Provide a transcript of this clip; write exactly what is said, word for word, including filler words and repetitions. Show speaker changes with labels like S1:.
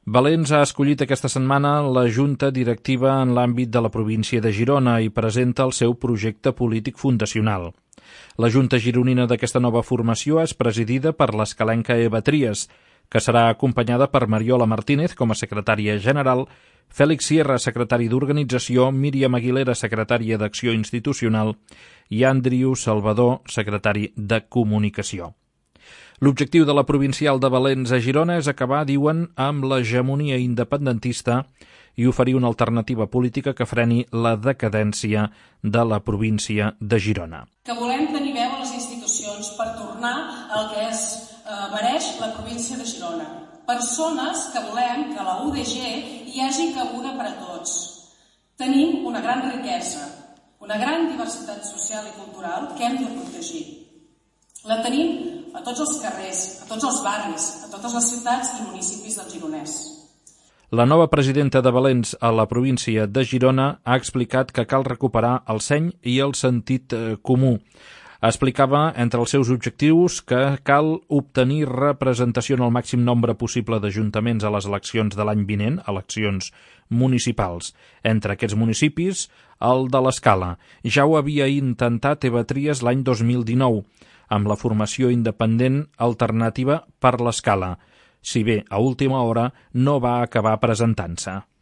S1: Valens ha escollit aquesta setmana la Junta Directiva en l'àmbit de la província de Girona i presenta el seu projecte polític fundacional. La Junta gironina d'aquesta nova formació és presidida per l'escalenca Eva Trias, que serà acompanyada per Mariola Martínez com a secretària general, Fèlix Sierra, secretari d'Organització, Míriam Aguilera, secretària d'Acció Institucional i Andriu Salvador, secretari de Comunicació. L'objectiu de la provincial de Valens a Girona és acabar, diuen, amb l'hegemonia independentista i oferir una alternativa política que freni la decadència de la província de Girona.
S2: Que volem tenir veu a les institucions per tornar al que es eh, mereix la província de Girona. Persones que volem que a la U D G hi hagi cabuda per a tots. Tenim una gran riquesa, una gran diversitat social i cultural que hem de protegir. La tenim a tots els carrers, a tots els barris, a totes les ciutats i municipis del Gironès.
S1: La nova presidenta de Valens a la província de Girona ha explicat que cal recuperar el seny i el sentit comú. Explicava entre els seus objectius que cal obtenir representació en el màxim nombre possible d'ajuntaments a les eleccions de l'any vinent, eleccions municipals. Entre aquests municipis, el de l'Escala. Ja ho havia intentat Eva Trias l'any dos mil dinou, amb la formació independent Alternativa per l'Escala, si bé a última hora no va acabar presentant-se.